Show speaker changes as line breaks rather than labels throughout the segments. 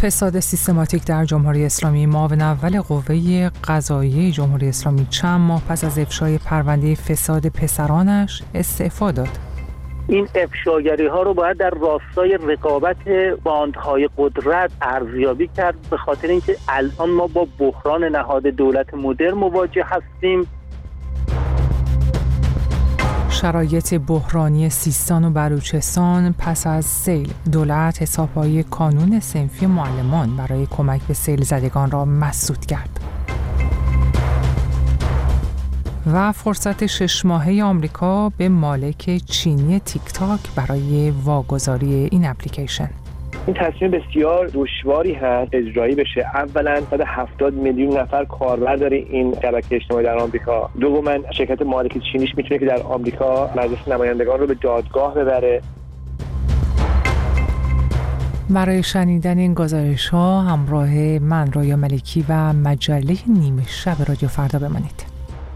فساد سیستماتیک در جمهوری اسلامی. معاون اول قوه قضاییه جمهوری اسلامی چند ماه پس از افشای پرونده فساد پسرانش استعفا داد.
این افشاگری ها رو باید در راستای رقابت باندهای قدرت ارزیابی کرد، به خاطر اینکه الان ما با بحران نهاد دولت مدرن مواجه هستیم.
شرایط بحرانی سیستان و بلوچستان پس از سیل. دولت حسابهای کانون صنفی معلمان برای کمک به سیل زدگان را مسدود کرد. و فرصت 6 ماهه آمریکا به مالک چینی تیک تاک برای واگذاری این اپلیکیشن.
این تصمیم بسیار دشواری هست اجرایی بشه. اولا 170 میلیون نفر کاربر داره این شبکه اجتماعی در آمریکا. دوما شرکت مالک چینیش میتونه که در آمریکا مجلس نمایندگان رو به دادگاه ببره.
برای شنیدن این گزارش‌ها همراه من ریا ملکی و مجله نیمه شب رادیو فردا بمانید.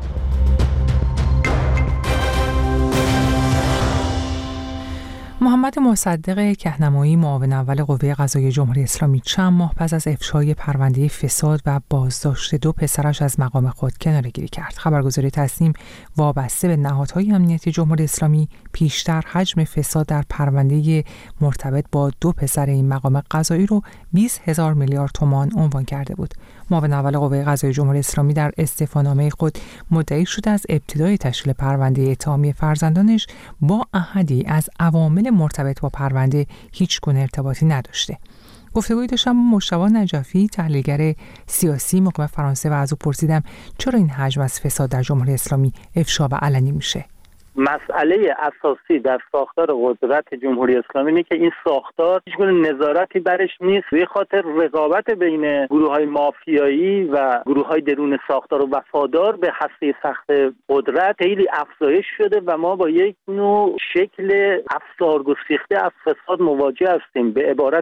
محمد مصدق کهنمایی، معاون اول قوه قضاییه جمهوری اسلامی، چند ماه پس از افشای پرونده فساد و بازداشت 2 پسرش از مقام خود کناره‌گیری کرد. خبرگزاری تصنیم وابسته به نهادهای امنیتی جمهوری اسلامی پیشتر حجم فساد در پرونده مرتبط با 2 پسر این مقام قضایی رو 20,000 میلیارد تومان عنوان کرده بود. معاون اول قوه قضاییه جمهوری اسلامی در استعفانامه خود مدعی شده از ابتدای تشکیل پرونده اتهامی فرزندانش با احدی از عوامل مرتبط با پرونده هیچ گونه ارتباطی نداشته. گفتگویی داشتم با مجتبی نجفی، تحلیلگر سیاسی مقیم فرانسه، و از او پرسیدم چرا این حجم از فساد در جمهوری اسلامی افشا و علنی میشه.
مسئله اساسی در ساختار قدرت جمهوری اسلامی اینه که این ساختار هیچ گونه نظارتی برش نیست. به خاطر رقابت بین گروه‌های مافیایی و گروه‌های درون ساختار و وفادار به هسته سخت قدرت خیلی افزایش شده و ما با یک نوع شکل افسارگسیخته از فساد مواجه هستیم، به عبارت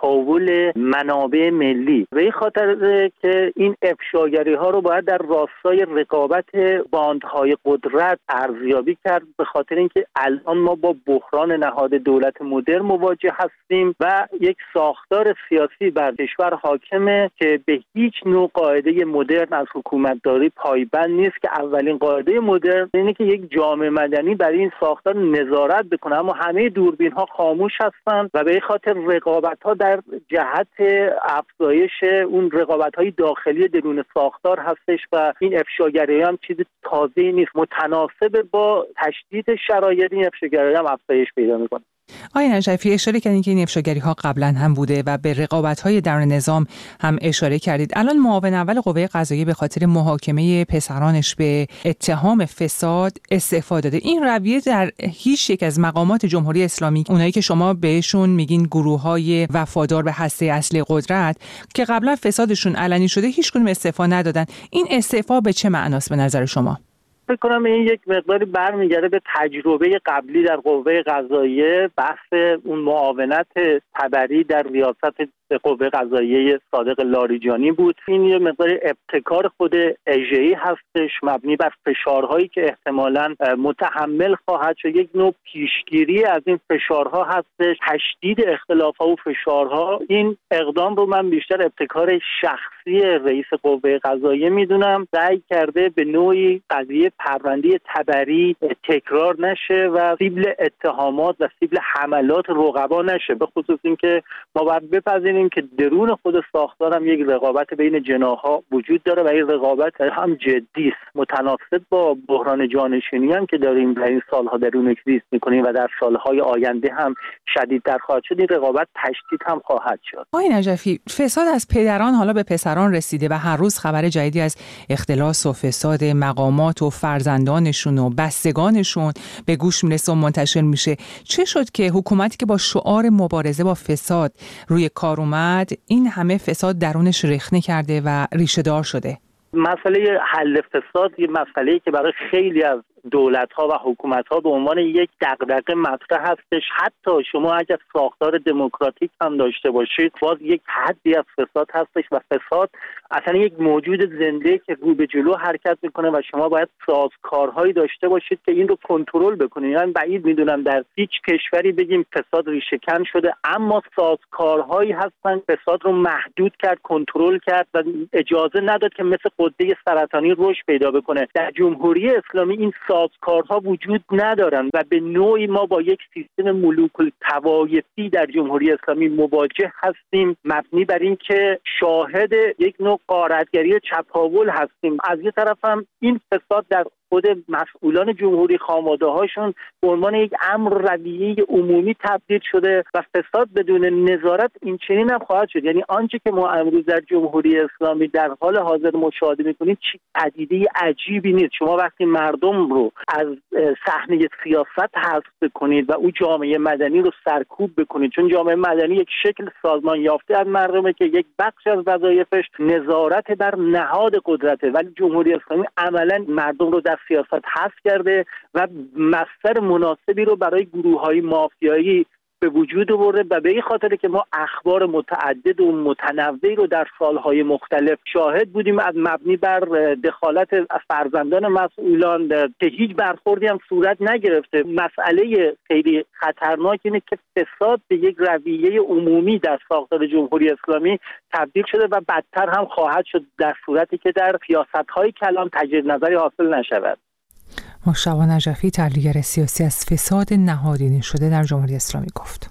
چپاول منابع ملی. به این خاطر که این افشاگری‌ها رو باید در راستای رقابت باندهای قدرت ارزیابی کرد، به خاطر اینکه الان ما با بحران نهاد دولت مدرن مواجه هستیم و یک ساختار سیاسی بر کشور حاکمه که به هیچ نوع قاعده مدرن از حکومتداری پایبند نیست. که اولین قاعده مدرن اینه که یک جامعه مدنی برای این ساختار نظارت بکنه، اما همه دوربین ها خاموش هستند و به این خاطر رقابت ها در جهت افزایش اون رقابت های داخلی درون ساختار هستش و این افشاگری هم چیز تازه‌ای نیست. متناسب با تشدید شرایط این افشاگری هم افزایش پیدا میکنه.
آقای نجفی، اشاره کردین که این افشاگری ها قبلا هم بوده و به رقابت های درون نظام هم اشاره کردید. الان معاون اول قوه قضاییه به خاطر محاکمه پسرانش به اتهام فساد استعفا داده. این رویه در هیچ یک از مقامات جمهوری اسلامی، اونایی که شما بهشون میگین گروه های وفادار به هسته اصلی قدرت که قبلا فسادشون علنی شده، هیچ کدوم استعفا ندادن. این استعفا به چه معناست به نظر شما؟
فکر کنم این یک مقداری برمیگرده به تجربه قبلی در قوه قضاییه. بحث اون معاونت تبری در ریاست قوه قضاییه صادق لاریجانی بود. این یه مقدار ابتکار خود اژه‌ای هستش، مبنی بر فشارهایی که احتمالاً متحمل خواهد شد. یک نوع پیشگیری از این فشارها هستش، تشدید اختلاف‌ها و فشارها. این اقدام رو من بیشتر ابتکار شخصی رئیس قوه قضاییه میدونم. سعی کرده به نوعی قضیه پرونده تبری تکرار نشه و سیبل اتهامات و سیبل حملات رقبا نشه، به خصوص اینکه ما باید بپذیریم که درون خود ساختار هم یک رقابت بین جناح‌ها وجود داره و این رقابت هم جدی است، متناسب با بحران جانشینی هم که داریم در این سالها درون کریز می‌کنیم و در سالهای آینده هم شدیدتر خواهد شد. این رقابت تشدید هم خواهد شد.
آقای نجفی، فساد از پدران حالا به پسران رسیده و هر روز خبر جدیدی از اختلاس و فساد مقامات و فرزندانشون و بستگانشون به گوش میرسه و منتشر میشه. چه شد که حکومتی که با شعار مبارزه با فساد روی کار اومد این همه فساد درونش رخنه کرده و ریشه دار شده؟
مسئله حل فساد یه مسئله‌ای که برای خیلی از دولت‌ها و حکومت‌ها به عنوان یک دغدغه مطرح هستش. حتی شما اگر ساختار دموکراتیک هم داشته باشید، باز یک حدی از فساد هستش و فساد اصلا یک موجود زنده که رو به جلو حرکت میکنه و شما باید سازکارهایی داشته باشید که این رو کنترل بکنید. یعنی بعید میدونم در هیچ کشوری بگیم فساد ریشه‌کن شده، اما سازکارهایی هستن فساد رو محدود کرد، کنترل کرد و اجازه نداد که مثل غده سرطانی رشد پیدا بکنه. در جمهوری اسلامی این سازکارها وجود ندارن و به نوعی ما با یک سیستم ملوک الطوایفی در جمهوری اسلامی مواجه هستیم، مبنی بر این که شاهد یک نوع غارتگری چپاول هستیم. از یه طرف هم این فساد در خود مسئولان جمهوری خانواده‌هاشون به عنوان یک امر رویه عمومی تبدیل شده و فساد بدون نظارت این چنین هم خواهد شد. یعنی آنچه که ما امروز در جمهوری اسلامی در حال حاضر مشاهده می‌کنیم چیز پدیده عجیبی نیست. شما وقتی مردم رو از صحنه سیاست حذف کنید و او جامعه مدنی رو سرکوب بکنید، چون جامعه مدنی یک شکل سازمان یافته از مردمه که یک بخش از وظایفش نظارت بر نهاد قدرته، ولی جمهوری اسلامی عملاً مردم رو در سیاست حذف کرده و مصدر مناسبی رو برای گروه‌های مافیایی به وجود آورده و به این خاطر که ما اخبار متعدد و متنوعی رو در سالهای مختلف شاهد بودیم از مبنی بر دخالت فرزندان مسئولان که هیچ برخوردی هم صورت نگرفته. مسئله خیلی خطرناک اینه که فساد به یک رویه عمومی در ساختار جمهوری اسلامی تبدیل شده و بدتر هم خواهد شد در صورتی که در سیاست‌های کلان تجدید نظری حاصل نشود.
مشتبه نجفی، تحلیلگر سیاسی، از فساد نهادینه شده در جمهوری اسلامی گفت.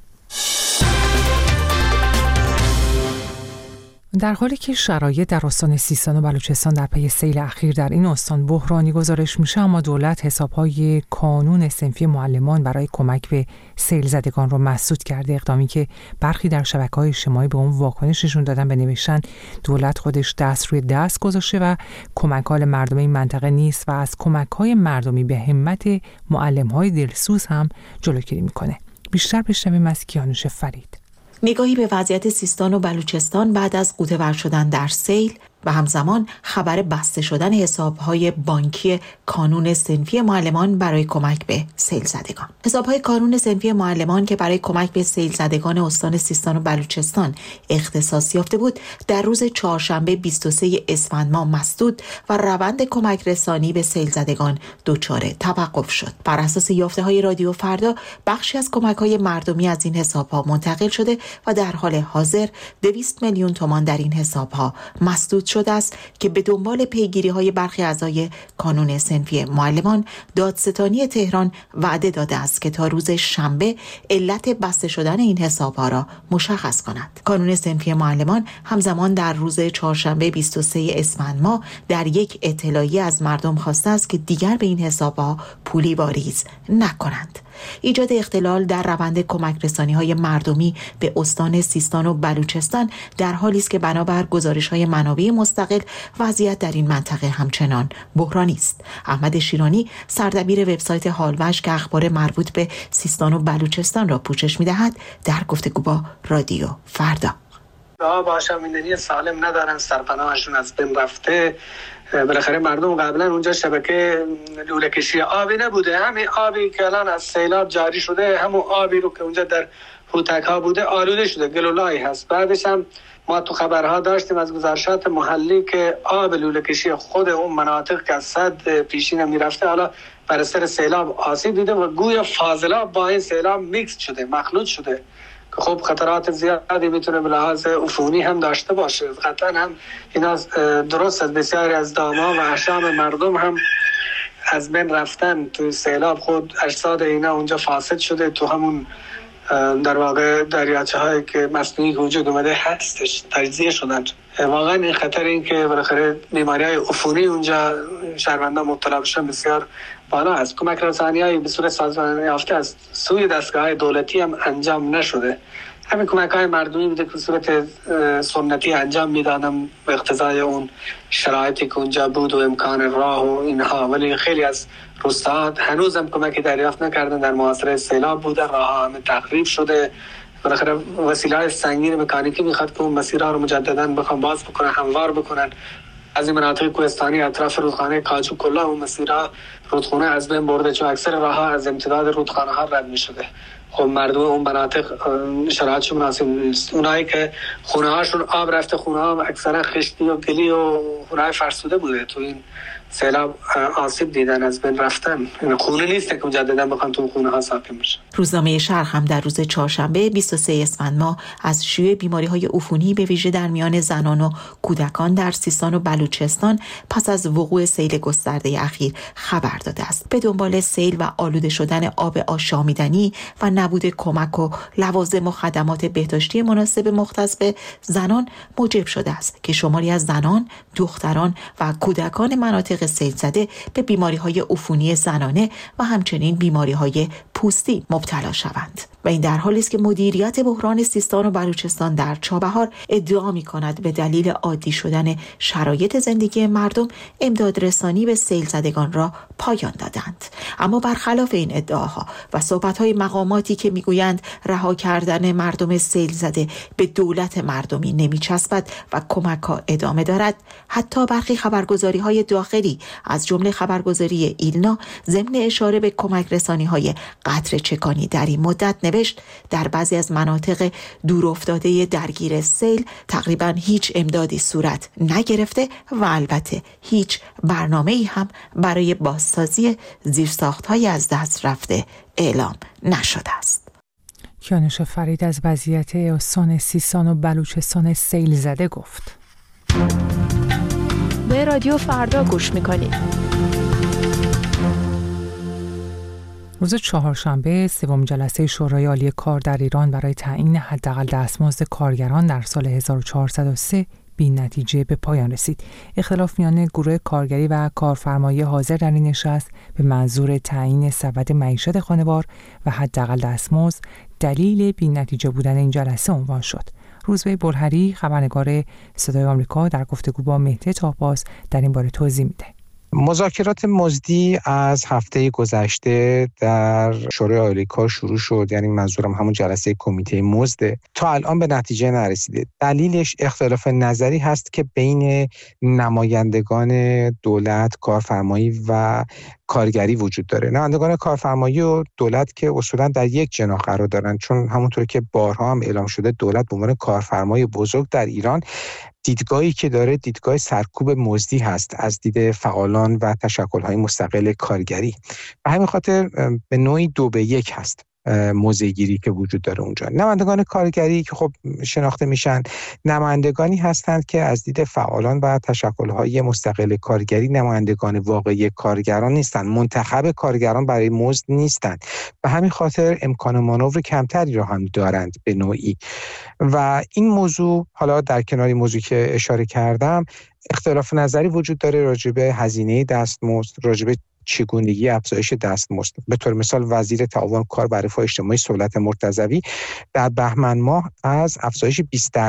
در حالی که شرایط در استان سیستان و بلوچستان در پی سیل اخیر در این استان بحرانی گزارش میشه، اما دولت حسابهای کانون صنفی معلمان برای کمک به سیل زدگان رو مسدود کرده. اقدامی که برخی در شبکه‌های اجتماعی به اون واکنششون دادن به نوشتن دولت خودش دست روی دست گذاشته و کمک‌های مردم این منطقه نیست و از کمک‌های مردمی به همت معلم‌های دلسوز هم جلوگیری میکنه. بیشتر بشنویم از کیانوش فرید.
نگاهی به وضعیت سیستان و بلوچستان بعد از غوطه‌ور شدن در سیل و همزمان خبر بسته شدن حساب‌های بانکی کانون صنفی معلمان برای کمک به سیل زدگان. حساب‌های کانون صنفی معلمان که برای کمک به سیل زدگان استان سیستان و بلوچستان اختصاص یافته بود، در روز چهارشنبه 23 اسفند ماه مسدود و روند کمک رسانی به سیل زدگان دچار توقف شد. بر اساس یافته‌های رادیو فردا، بخشی از کمک‌های مردمی از این حساب‌ها منتقل شده و در حال حاضر 200 میلیون تومان در این حساب‌ها مسدود شده است که به دنبال پیگیری‌های برخی اعضای کانون صنفی معلمان، دادستانی تهران وعده داده است که تا روز شنبه علت بسته شدن این حساب‌ها را مشخص کند. کانون صنفی معلمان همزمان در روز چهارشنبه 23 اسفند ماه در یک اطلاعیه از مردم خواسته است که دیگر به این حساب‌ها پولی واریز نکنند. ایجاد اختلال در روند کمک رسانی‌های مردمی به استان سیستان و بلوچستان در حالی است که بنابر گزارش‌های منابع مستقل وضعیت در این منطقه همچنان بحرانی است. احمد شیرانی، سردبیر وبسایت حالوش که اخبار مربوط به سیستان و بلوچستان را پوشش می‌دهد، در گفتگو با رادیو فردا
باشندگی سالم ندارن، سرپناهشون از بین رفته. بالاخره مردم قبلا اونجا شبکه لوله کشی آبی نبوده، همین آبی که الان از سیلاب جاری شده، همون آبی رو که اونجا در هوتک ها بوده آلوده شده، گلولایی هست. بعدش هم ما تو خبرها داشتیم از گزارشات محلی که آب لوله کشی خود اون مناطق که از صد پیشین میرفته حالا بر اثر سیلاب آسیب دیده و گویا فاضلاب با این سیلاب میکس شده، مخلوط شده که خب خطرات زیادی میتونه به لحاظ عفونی هم داشته باشه. قطعا هم اینا درست از بسیاری از دام‌ها و احشام مردم هم از بین رفتن تو سیلاب، خود اجساد اینا اونجا فاسد شده، تو همون در واقع دریاچه هایی که مصنوعی وجود اومده هستش تجزیه شدن. واقعا این خطر این که بالاخره بیماری‌های عفونی اونجا شهروندان مبتلا بشن بسیار بالا است. کمک رسانی‌های به صورت سازمان یافته از سوی دستگاه‌های دولتی هم انجام نشده. همین کمک‌های مردمی بوده که به صورت سنتی انجام میدادن به اقتضای اون شرایطی که اونجا بود و امکان راه و اینها، ولی خیلی از روستاها هنوز هم کمکی دریافت نکردن، در محاصره سیلاب بودن، راه‌ها همه تخریب شده. بالاخره وسیله‌های سنگین مکانیکی میخواد که اون مسیرها رو مجددا بخوام باز بکنن، هموار بکنن. از این مناطق کوهستانی اطراف رودخانه کاجو کلا اون مسیرها رودخونه از بین برده، چون اکثر راه‌ها از امتداد رودخانه‌ها رد می‌شده. خب مردم اون مناطق شرایطشون مناسب نیست. اونایی که خونه‌هاشون آب رفته، خونه‌ها اکثرا خشتی و گلی و خونه‌های فرسوده بوده، تو این سیلاب آسیب دیدن، از بین رفتن. این خونه نیست که مجددا بخوان تو خونه‌ها ساکن بشن.
روزنامه شرق هم در روز چهارشنبه 23 اسفند ماه از شیوع بیماری‌های عفونی به ویژه در میان زنان و کودکان در سیستان و بلوچستان پس از وقوع سیل گسترده اخیر خبر داده است. به دنبال سیل و آلوده شدن آب آشامیدنی و نبود کمک و لوازم و خدمات بهداشتی مناسب مختص به زنان موجب شده است که شماری از زنان، دختران و کودکان مناطق سیل زده به بیماری‌های عفونی زنانه و همچنین بیماری‌های پوستی مبتلا شوند. و این در حالی است که مدیریت بحران سیستان و بلوچستان در چابهار ادعا می‌کند به دلیل عادی شدن شرایط زندگی مردم امداد رسانی به سیل زدگان را پایان دادند. اما برخلاف این ادعاها و صحبت‌های مقاماتی که می‌گویند رها کردن مردم سیل زده به دولت مردمی نمی‌چسبد و کمک‌ها ادامه دارد، حتی برخی خبرگزاری‌های داخلی از جمله خبرگزاری ایلنا ضمن اشاره به کمک رسانی‌های قطره چکانی در این مدت نوشت در بعضی از مناطق دورافتاده درگیر سیل تقریباً هیچ امدادی صورت نگرفته و البته هیچ برنامه‌ای هم برای بازسازی زیرساخت‌های از دست رفته اعلام نشده است.
کیانوش فرید از وضعیت استان سیستان و بلوچستان سیل زده گفت.
به رادیو فردا گوش می‌کنید.
روز چهارشنبه سوم جلسه شورای عالی کار در ایران برای تعیین حداقل دستمزد کارگران در سال 1403 بی نتیجه به پایان رسید. اختلاف میان گروه کارگری و کارفرمایی حاضر در این نشست به منظور تعیین سبد معیشت خانوار و حداقل دستمزد دلیل بی نتیجه بودن این جلسه عنوان شد. روزبه برهری خبرنگار صدای آمریکا در گفتگو با مهدی طاهباز در این باره توضیح میده.
مذاکرات مزدی از هفته گذشته در شورای عالی کار شروع شد، یعنی منظورم همون جلسه کمیته مزد، تا الان به نتیجه نرسیده. دلیلش اختلاف نظری هست که بین نمایندگان دولت، کارفرمایی و کارگری وجود داره. نمایندگان کارفرمایی و دولت که اصولا در یک جناح قرار دارن، چون همونطور که بارها هم اعلام شده دولت به عنوان کارفرمای بزرگ در ایران دیدگاهی که داره دیدگاه سرکوب مزدی هست از دید فعالان و تشکل‌های مستقل کارگری. به همین خاطر به نوعی 2-1 هست موضع‌گیری که وجود داره اونجا. نمایندگان کارگری که خب شناخته میشن نمایندگانی هستند که از دید فعالان و تشکل‌های مستقل کارگری نمایندگان واقعی کارگران نیستند، منتخب کارگران برای مزد نیستند. به همین خاطر امکان مانور کمتری را هم دارند به نوعی. و این موضوع حالا در کنار موضوعی که اشاره کردم اختلاف نظری وجود داره راجع به هزینه دستمزد، راجع به چگونگی افزایش دستمزد. به طور مثال وزیر تعاون کار و رفاه اجتماعی صولت مرتضوی در بهمن ماه از افزایش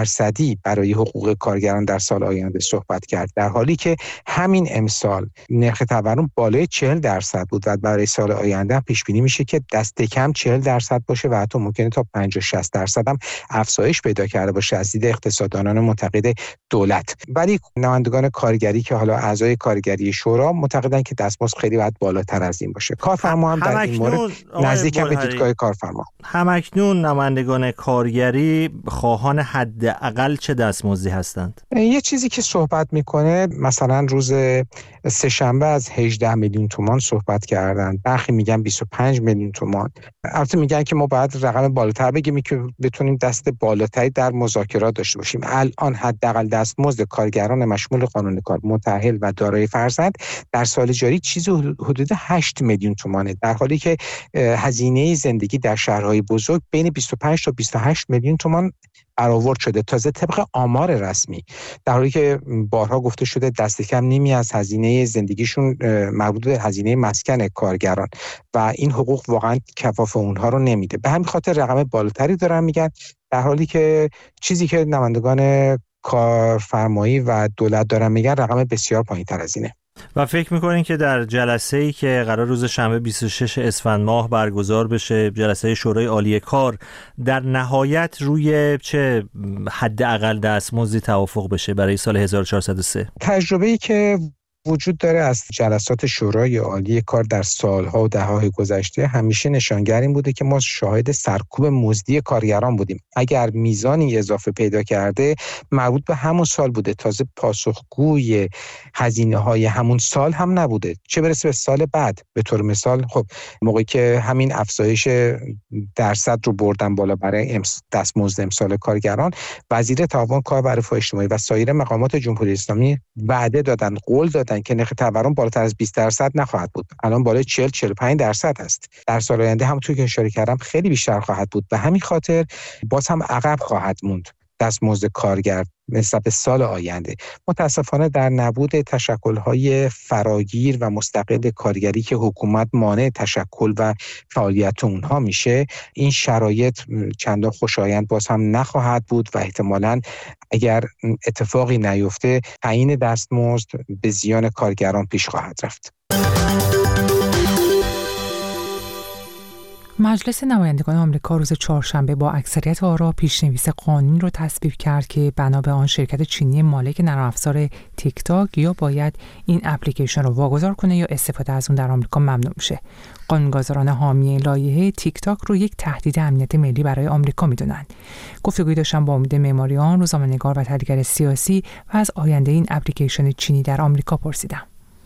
20% برای حقوق کارگران در سال آینده صحبت کرد، در حالی که همین امسال نرخ تورم بالای 40% بود و برای سال آینده پیش بینی میشه که دست کم 40% باشه و حتی ممکنه تا 50-60% هم افزایش پیدا کرده باشه از دید اقتصاددانان معتقد دولت. ولی نمایندگان کارگری که حالا اعضای کارگری شورا معتقدن که دستمزد خیلی بالاتر از این باشه. کارفرما هم در این مورد نزدیک به دیدگاه کارفرما.
همکنون نمایندگان کارگری خواهان حداقل چه دستمزدی هستند؟
یه چیزی که صحبت میکنه مثلا روز سه‌شنبه از 18 میلیون تومان صحبت کردن، برخی میگن 25 میلیون تومان. البته میگن که ما باید رقم بالاتر بگیم که بتونیم دست بالاتری در مذاکرات داشته باشیم. الان حداقل دستمزد کارگران مشمول قانون کار متأهل و دارای فرزند در سال جاری چیزی حدود 8 میلیون تومانه، در حالی که هزینه زندگی در شهرهای بزرگ بین 25 تا 28 میلیون تومان برآورد شده، تازه طبق آمار رسمی، در حالی که بارها گفته شده دست کم نیمی از هزینه زندگیشون مربوط به هزینه مسکن کارگران و این حقوق واقعا کفاف اونها رو نمیده. به همین خاطر رقم بالاتری دارن میگن، در حالی که چیزی که نمایندگان کارفرمایی و دولت دارن میگن رقم بسیار پایین‌تر از اینه.
و فکر میکنین که در جلسه‌ای که قرار روز شنبه 26 اسفند ماه برگزار بشه، جلسه شورای عالی کار، در نهایت روی چه حداقل دستمزدی توافق بشه برای سال 1403؟
تجربه‌ای که وجود داره از جلسات شورای عالی کار در سالها و دهه‌های گذشته همیشه نشانگر این بوده که ما شاهد سرکوب مزدی کارگران بودیم. اگر میزانی اضافه پیدا کرده مربوط به همون سال بوده، تازه پاسخگوی هزینه‌های همون سال هم نبوده، چه برسه به سال بعد. به طور مثال خب موقعی که همین افزایش درصد رو بردن بالا برای دستمزد امسال کارگران، وزیر تعاون کار و رفاه اجتماعی و سایر مقامات جمهوری اسلامی وعده دادن، قول دادن که نرخ تورم بالاتر از 20% نخواهد بود. الان بالای 40-45% است. در سال آینده همونطور که اشاره کردم خیلی بیشتر خواهد بود. به همین خاطر باز هم عقب خواهد موند دستمزد کارگر نسبت به سال آینده. متاسفانه در نبود تشکل‌های فراگیر و مستقل کارگری که حکومت مانع تشکل و فعالیت اونها میشه، این شرایط چندان خوشایند باز هم نخواهد بود و احتمالاً اگر اتفاقی نیفته تعیین دستمزد به زیان کارگران پیش خواهد رفت.
مجلس نمایندگان آمریکا روز چهارشنبه با اکثریت آرا پیشنویس قانون رو تصویب کرد که بنا به آن شرکت چینی مالک نرم افزار تیک تاک یا باید این اپلیکیشن رو واگذار کنه یا استفاده از اون در آمریکا ممنوع میشه. قانونگذاران حامی لایحه تیک تاک رو یک تهدید امنیت ملی برای آمریکا میدونن. گفتگویی داشتم با امید معماریان، روزنامه‌نگار و تحلیلگر سیاسی و از آینده این اپلیکیشن چینی در آمریکا پرسیدم.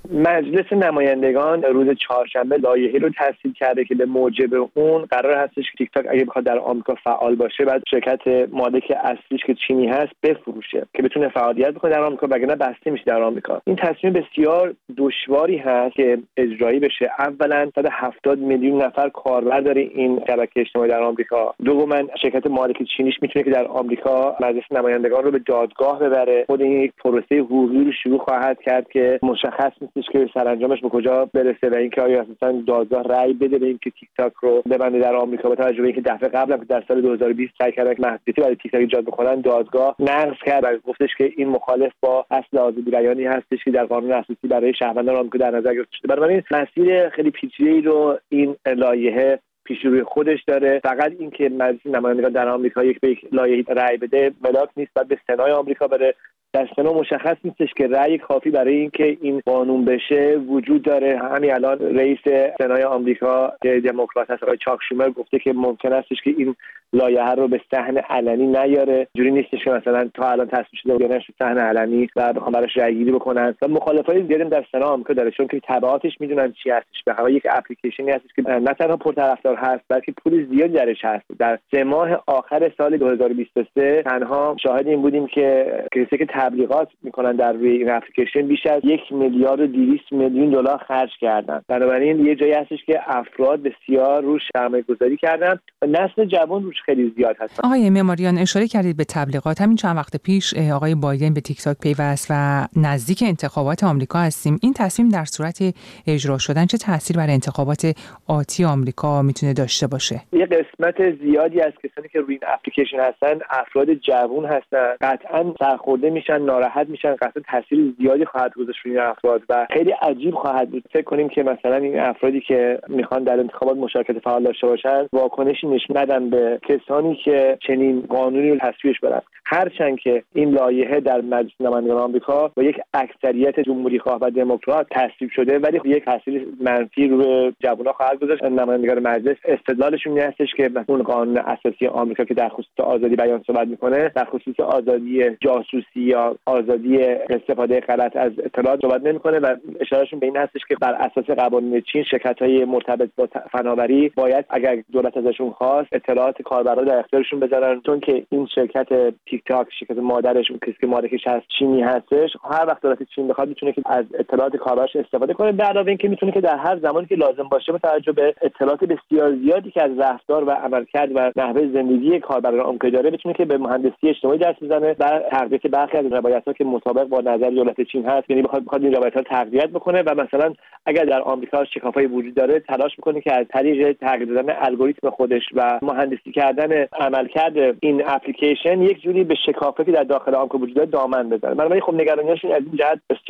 مجلس نمایندگان روز چهارشنبه لایحه‌ای رو تصویب کرده که به موجب اون قرار هستش که تیک تاک اگه بخواد در آمریکا فعال باشه بعد شرکت مالک اصلیش که چینی هست بفروشه که بتونه فعالیت بکنه در آمریکا، وگرنه بسته میشه در آمریکا. این تصمیم بسیار دشواری هست که اجرایی بشه. اولا 170 میلیون نفر کاربر داره این شبکه اجتماعی در آمریکا. دوما شرکت مالک چینیش میتونه که در آمریکا مجلس نمایندگان رو به دادگاه ببره. خود این یک پروسه حقوقی رو شروع خواهد کرد که مشخص که سرانجامش به کجا برسه و اینکه آیا اصلا دادگاه رأی بده به اینکه تیک تاک رو ببنده در آمریکا. با توجه به اینکه دفعه قبل هم در سال 2020 سعی کردن که محدودیتی برای تیک تاک ایجاد بکنن، دادگاه نقض کرد و گفتش که این مخالف با اصل آزادی بیانی هستش که در قانون اساسی برای شهروندان آمریکا در نظر گرفته شده. بنابراین مسیر خیلی پیچیده‌ای رو این لایحه پیش روی خودش داره. فقط اینکه مجلس نمایندگان در آمریکا یک به یک لایحه رأی بده ملاک نیست، باید به سنای آمریکا بره. در سنا مشخص نیستش که رأی کافی برای اینکه این قانون بشه وجود داره. همین الان رئیس سنای آمریکا دموکرات هست آقای چاک شومر گفته که ممکن استش که این لایحه رو به صحن علنی نیاره. جوری نیستش که مثلا تا الان تصویب شده بودنش به صحن علنی و بخوام براش رأی گیری بکنن. و مخالفای زیادی در سنا آمریکا داره، چون که تبعاتش میدونن چی هستش. به هر یک اپلیکیشنی هستش که نه تنها پرطرفدار هست بلکه پول زیادی درش هست. در 3 ماه آخر سال 2023 تنها شاهد این بودیم که کسی که تبلیغات میکنن در روی این اپلیکیشن بیش از 1 میلیارد و 200 میلیون دلار خرج کردن. بنابراین یه جایی هستش که افراد بسیار روش سرمایه‌گذاری کردن و نسل جوان روش خیلی زیاد هستن.
آقای معماریان اشاره کردید به تبلیغات. همین چند وقت پیش آقای بایدن به تیک تاک پیوست و نزدیک انتخابات آمریکا هستیم. این تصمیم در صورت اجرا شدن چه تأثیر بر انتخابات آتی آمریکا میتونه داشته باشه؟
یه قسمت زیادی از کسانی که روی این اپلیکیشن هستن افراد جوان هستن. قطعاً سرخورده میشن، ناراحت میشن، قطعاً تاثیر زیادی خواهد گذاشت روی این افراد و خیلی عجیب خواهد بود. فکر کنیم که مثلا این افرادی که میخوان در انتخابات مشارکت فعال داشته باشن واکنشی نشون ندن به کسانی که چنین قانونی رو تصویبش برن. هرچند که این لایحه در مجلس نمایندگان آمریکا با یک اکثریت جمهوری خواه و دموکرات تصویب شده ولی یک تاثیر منفی روی جوانان خواهد گذاشت. نمایندگان مجلس استدلالشون این هستش که اون قانون اساسی آمریکا که در خصوص آزادی بیان صحبت میکنه در خصوص آزادی جاسوسی یا آزادی استفاده غلط از اطلاعات صحبت نمیکنه و اشارهشون به این هستش که بر اساس قوانین چین شرکت‌های مرتبط با فناوری باید اگر دولت ازشون خواست اطلاعات کاربرا در اختیارشون بذارن، چون که این شرکت تیک تاک شرکت مادرش کسی که مالکش هست چینی هستش. هر وقت دولت چین بخواد میتونه که از اطلاعات کاربراش استفاده کنه. به علاوه اینکه میتونه که در هر زمانی که لازم باشه با توجه به اطلاعات بسیار زیادی که از رفتار و عملکرد و نحوه زندگی کاربران آمریکا داره بتونه که به مهندسی اجتماعی دست بزنه و تقویت برخی از روایت‌ها که مطابق با نظر دولت چین هست، یعنی بخواد این روایت‌ها رو تقویت بکنه و مثلا اگر در آمریکا شکافایی وجود داره تلاش می‌کنه که از طریق تغییر دادن الگوریتم خودش و مهندسی کردن عملکرد این اپلیکیشن یک جوری به شکافی که در داخل آمریکا وجود داره دامن بزنه. بنابراین خب نگرانی‌هاش از این جهت بسیار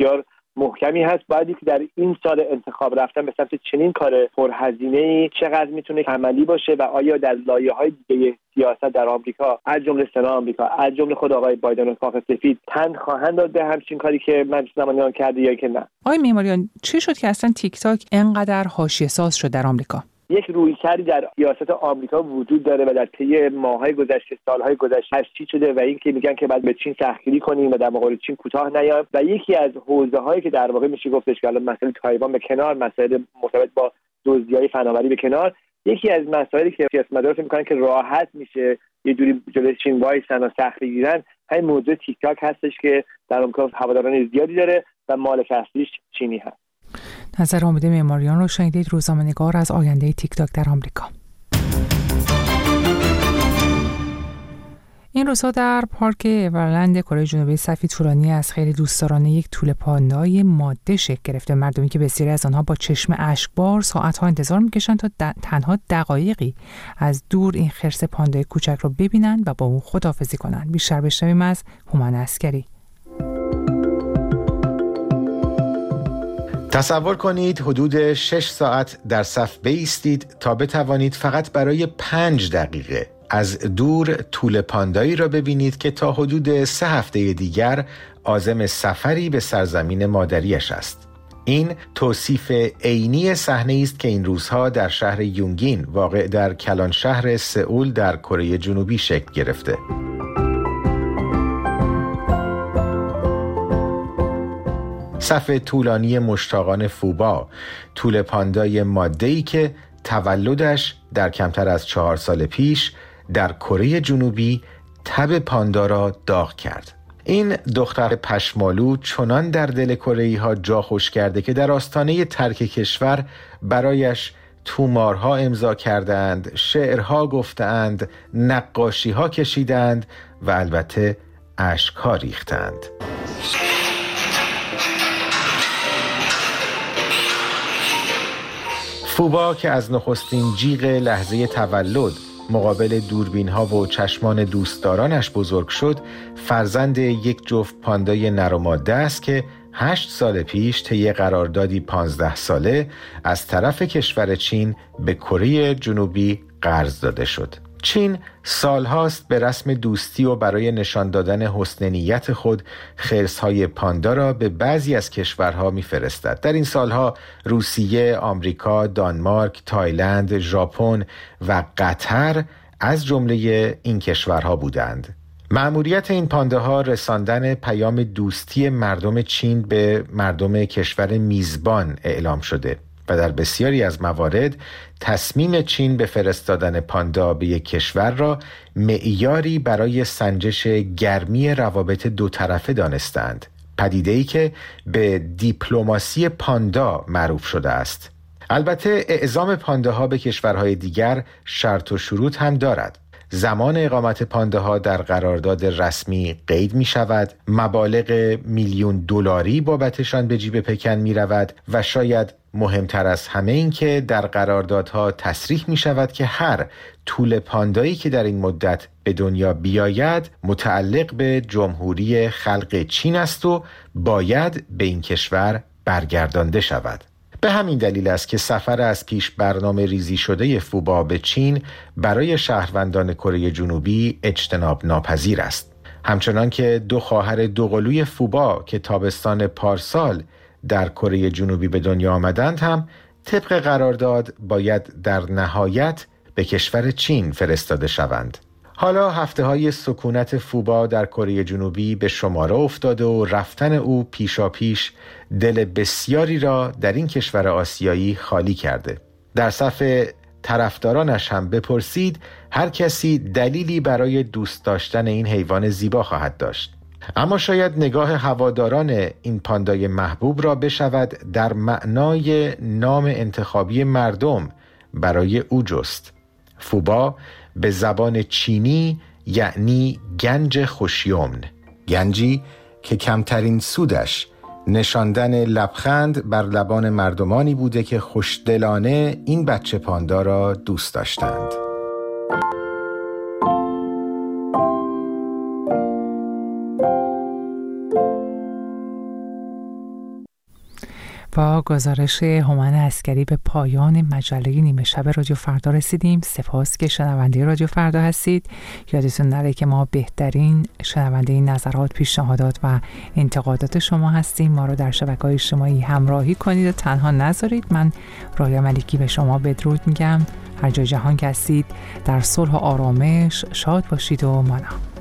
محکمی هست. باید که در این سال انتخاب رفتن به سمت چنین کار پرهزینه‌ای چقدر میتونه عملی باشه و آیا در لایه‌های دیگه سیاست در آمریکا از جمله سنا آمریکا از جمله خود آقای بایدن و کاخ سفید تن خواهند داد به همچین کاری که مجلس نمایندگان کرده یا که نه.
آقای معماریان، چه شد که اصلا تیک تاک انقدر حاشیه‌ساز شد در آمریکا؟
یک رویکردی در سیاست آمریکا وجود داره و در طی ماه‌های گذشته، سال‌های گذشته تشدید شده و این که میگن که بعد به چین سختگیری کنیم و در مقابل چین کوتاه نیایم و یکی از حوزه‌هایی که در واقع میشه گفتش که الان مسئله تایوان به کنار، مسائل مرتبط با دزدی‌های فناوری به کنار، یکی از مسائلی که سیاستمدارا فکر می‌کنن که راحت میشه یه جوری جلوی چین وایسن و سخت بگیرن، همین موضوع تیک تاک هستش که در آمریکا هواداران زیادی داره و مالک اصلیش چینی هست.
نظر امید معماریان رو شنیدید، روزنامه‌نگار از آینده تیک تاک در آمریکا. این روزها در پارک اورلند کره جنوبی صفی طولانی از خیلی دوستدارانه یک توله پاندای ماده شکل گرفته. مردمی که بسیاری از آنها با چشم اشکبار ساعت‌ها انتظار می‌کشند تا تنها دقایقی از دور این خرس پاندای کوچک رو ببینند و با اون خداحافظی کنند. بیشتر بشنویم از هومن عسکری.
تصور کنید حدود 6 ساعت در صف بایستید تا بتوانید فقط برای 5 دقیقه از دور توله پاندایی را ببینید که تا حدود 3 هفته دیگر عازم سفری به سرزمین مادریش است. این توصیف عینی صحنه‌ای است که این روزها در شهر یونگین واقع در کلان شهر سئول در کره جنوبی شکل گرفته. صف طولانی مشتاقان فوبا، توله پاندای ماده‌ای که تولدش در کمتر از 4 سال پیش در کره جنوبی تب پاندا را داغ کرد. این دختر پشمالو چنان در دل کره‌ای‌ها جا خوش کرده که در آستانه ترک کشور برایش تومارها امضا کردند، شعرها گفتند، نقاشی‌ها کشیدند و البته اشک‌ها ریختند. فوبا که از نخستین جیغ لحظه تولد مقابل دوربین‌ها و چشمان دوستدارانش بزرگ شد، فرزند یک جفت پاندای نر و ماده است که 8 سال پیش طی قراردادی 15 ساله از طرف کشور چین به کره جنوبی قرض داده شد. چین سالهاست به رسم دوستی و برای نشان دادن حسن نیت خود خرس‌های پاندا را به بعضی از کشورها می‌فرستد. در این سالها روسیه، آمریکا، دانمارک، تایلند، ژاپن و قطر از جمله این کشورها بودند. مأموریت این پانداها رساندن پیام دوستی مردم چین به مردم کشور میزبان اعلام شده و در بسیاری از موارد تصمیم چین به فرستادن پاندا به یک کشور را معیاری برای سنجش گرمی روابط دو طرفه دانستند، پدیده‌ای که به دیپلماسی پاندا معروف شده است. البته اعزام پانداها به کشورهای دیگر شرط و شروط هم دارد. زمان اقامت پانداها در قرارداد رسمی قید می شود، مبالغ میلیون دلاری بابتشان به جیب پکن می رود و شاید مهمتر از همه این که در قراردادها تصریح می شود که هر توله پاندایی که در این مدت به دنیا بیاید متعلق به جمهوری خلق چین است و باید به این کشور برگردانده شود. به همین دلیل است که سفر از پیش برنامه ریزی شده فوبا به چین برای شهروندان کره جنوبی اجتناب ناپذیر است. همچنان که 2 خواهر دوقلوی فوبا که تابستان پارسال در کره جنوبی به دنیا آمدند هم طبق قرارداد باید در نهایت به کشور چین فرستاده شوند. حالا هفته‌های سکونت فوبا در کره جنوبی به شماره افتاده و رفتن او پیشاپیش دل بسیاری را در این کشور آسیایی خالی کرده. در صف طرفدارانش هم بپرسید، هر کسی دلیلی برای دوست داشتن این حیوان زیبا خواهد داشت. اما شاید نگاه هواداران این پاندای محبوب را بشود در معنای نام انتخابی مردم برای او جست. فوبا به زبان چینی یعنی گنج خوشیمن، گنجی که کمترین سودش نشاندن لبخند بر لبان مردمانی بوده که خوشدلانه این بچه پاندا را دوست داشتند.
با گزارش هومن عسکری به پایان مجله نیمه شب رادیو فردا رسیدیم. سپاس که شنونده رادیو فردا هستید. یادتون نره که ما بهترین شنونده نظرات، پیشنهادات و انتقادات شما هستیم. ما رو در شبکه‌های اجتماعی همراهی کنید و تنها نذارید. من رایا ملیکی به شما بدرود میگم. هر جای جهان که هستید در صلح و آرامش شاد باشید و مانا.